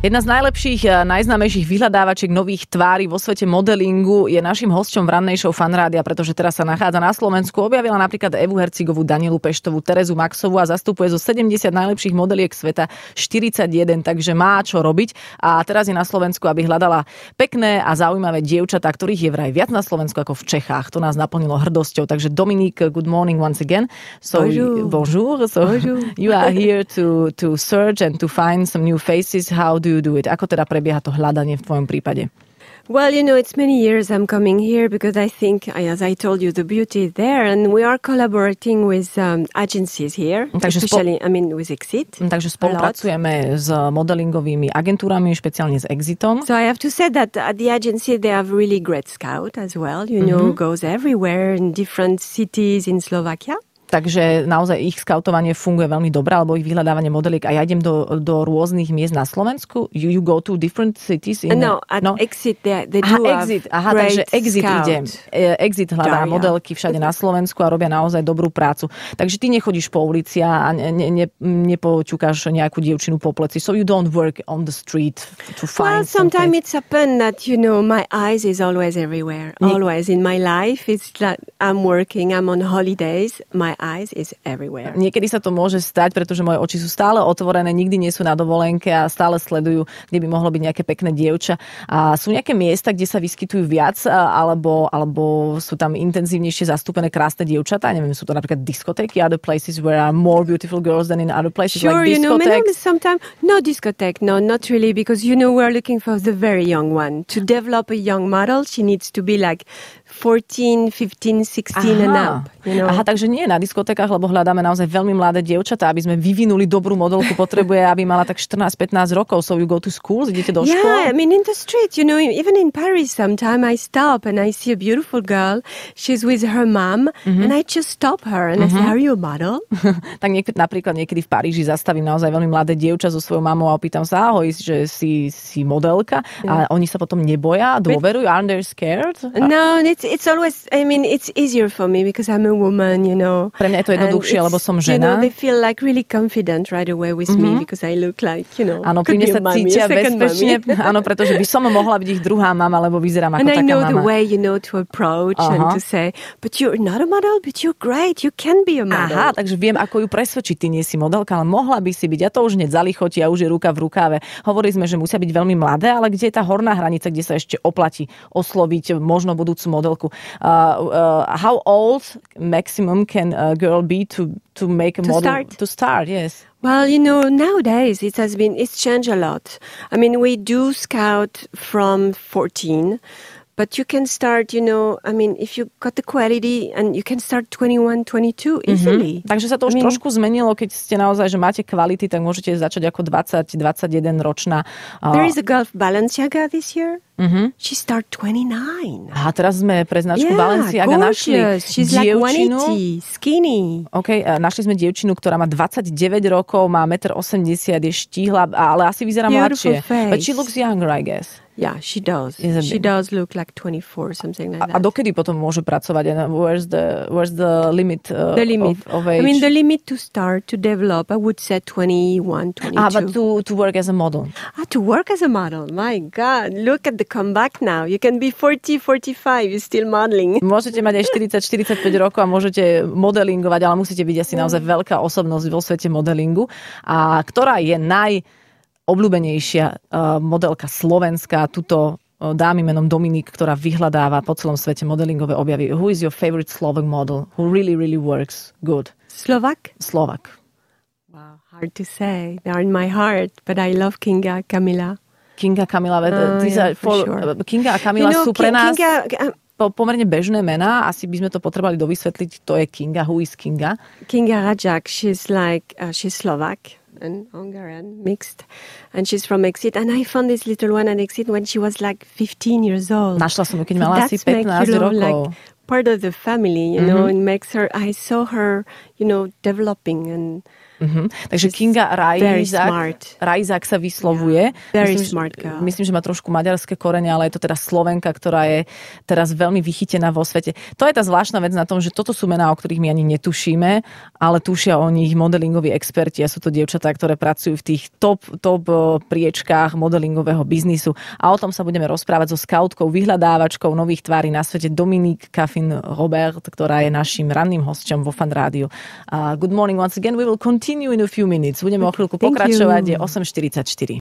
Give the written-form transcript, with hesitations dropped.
Jedna z najlepších, najznámejších vyhľadávačiek nových tvári vo svete modelingu je našim hosťom v rannej show Fan Rádia, pretože teraz sa nachádza na Slovensku. Objavila napríklad Evu Hercigovú, Danielu Peštovú, Terezu Maxovú a zastupuje zo 70 najlepších modeliek sveta 41, takže má čo robiť. A teraz je na Slovensku, aby hľadala pekné a zaujímavé dievčatá, ktorých je vraj viac na Slovensku ako v Čechách. To nás naplnilo hrdosťou. Takže Dominik, good morning once again. So bonjour. So you are here to search and to find some new faces. How do you do it? Ako teda prebieha to hľadanie v tvojom prípade? Well, it's many years I'm coming here because I think, as I told you, the beauty is there, and we are collaborating with agencies here, especially, with Exit. Takže spolupracujeme s modelingovými agentúrami, špeciálne s Exitom. So I have to say that at the agency they have really great scout as well, goes everywhere in different cities in Slovakia. Takže naozaj ich skautovanie funguje veľmi dobre, alebo ich vyhľadávanie modeliek. A ja idem do rôznych miest na Slovensku. You go to different cities? Exit, they do Exit. Takže Exit idem. Exit hľadá modelky všade na Slovensku a robia naozaj dobrú prácu. Takže ty nechodíš po ulici a nepoťukáš nejakú dievčinu po pleci. So you don't work on the street to find sometimes it's happened that, my eyes is always everywhere. Always in my life. It's that I'm working, I'm on holidays, my eyes is everywhere. Niekedy sa to môže stať, pretože moje oči sú stále otvorené, nikdy nie sú na dovolenke a stále sledujú, kde by mohlo byť nejaké pekné dievča. A sú nejaké miesta, kde sa vyskytujú viac, alebo sú tam intenzívnejšie zastúpené krásne dievčatá? Neviem, sú to napríklad diskotéky, other places where are more beautiful girls than in other places, like discotheques? Sometimes, no discotheque, no, not really, because, we're looking for the very young one. To develop a young model, she needs to be like 14, 15, 16 and up. Aha, takže nie na diskotékach, lebo hľadáme naozaj veľmi mladé dievčatá, aby sme vyvinuli dobrú modelku, potrebuje, aby mala tak 14-15 rokov. So you go to school, idete do škôl? Yeah, in the street, even in Paris sometimes I stop and I see a beautiful girl, she's with her mom, and I just stop her and I say, are you a model? Tak napríklad niekedy v Paríži zastavím naozaj veľmi mladé dievča so svojou mamou a opýtam sa, ahoj, že si modelka, a oni sa potom neboja, dôverujú, aren't they scared? No, it's always, it's easier for me because I'm a woman, Pre mňa je to jednoduchšie, lebo som žena. They feel like really confident right away with me because I look like, Áno, pri mne sa cítia bezpečne. Áno, pretože by som mohla byť ich druhá mama, lebo vyzerám ako taká mama. And I know the way, to approach and to say, but you're not a model, but you're great, you can be a model. Aha, takže viem, ako ju presvedčiť. Ty nie si modelka, ale mohla by si byť. Ja to už hneď zalichotí a už je ruka v rukáve. Hovorili sme, že musia byť veľmi mladé, ale kde je tá horná hranica, kde sa ešte oplatí osloviť možno budúcu modelku? How old maximum can a girl be to make a model? To start, yes. Well, nowadays it's changed a lot. We do scout from 14, but you can start, if you got the quality, and you can start 21, 22 easily. Takže sa to už trošku zmenilo, keď ste naozaj, že máte kvality, tak môžete začať ako 20, 21 ročná. There is a girl Balenciaga this year. She started 29. A teraz sme pre značku Balenciaga našli She's dievčinu. Like 180, skinny. Našli sme dievčinu, ktorá má 29 rokov, má 1,80 m, je štíhla, ale asi vyzerá mladšie. But she looks younger, I guess. Yeah, she does. She does look like 24, something like that. A dokedy potom môže pracovať? Where's the limit, the limit of age? The limit to start, to develop, I would say 21, 22. But to work as a model. To work as a model. My God, look at the comeback now. You can be 40, 45, you're still modeling. Môžete mať aj 40, 45 rokov a môžete modelingovať, ale musíte byť asi naozaj veľká osobnosť vo svete modelingu. A ktorá je najobľúbenejšia modelka slovenská, tuto dámy menom Dominik, ktorá vyhľadáva po celom svete modelingové objavy. Who is your favorite Slovak model? Who really, really works good? Slovak. Wow, hard to say. They are in my heart, but I love Kinga, Kamila. Kinga, Kamila, Kinga a Kamila sú pre nás pomerne bežné mená. Asi by sme to potrebovali dovysvetliť. To je Kinga. Who is Kinga? Kinga Rajak. She's Slovak and Hungarian mixed, and she's from Exit, and I found this little one at Exit when she was like 15 years old. Našla som ju, keď mala asi 15 rokov. Like part of the family, and makes her, I saw her, developing, and Takže Kinga Rajzák sa vyslovuje. Myslím, že má trošku maďarské korene, ale je to teda Slovenka, ktorá je teraz veľmi vychytená vo svete. To je tá zvláštna vec na tom, že toto sú mená, o ktorých my ani netušíme, ale tušia o nich modelingoví experti a sú to dievčatá, ktoré pracujú v tých top priečkách modelingového biznisu. A o tom sa budeme rozprávať so skautkou, vyhľadávačkou nových tvári na svete Dominique Caffin-Robert, ktorá je našim ranným hosťom vo Fan Rádiu. Good morning once again. We will continue in a few minutes. Budeme o chvíľku pokračovať. Je 8:44.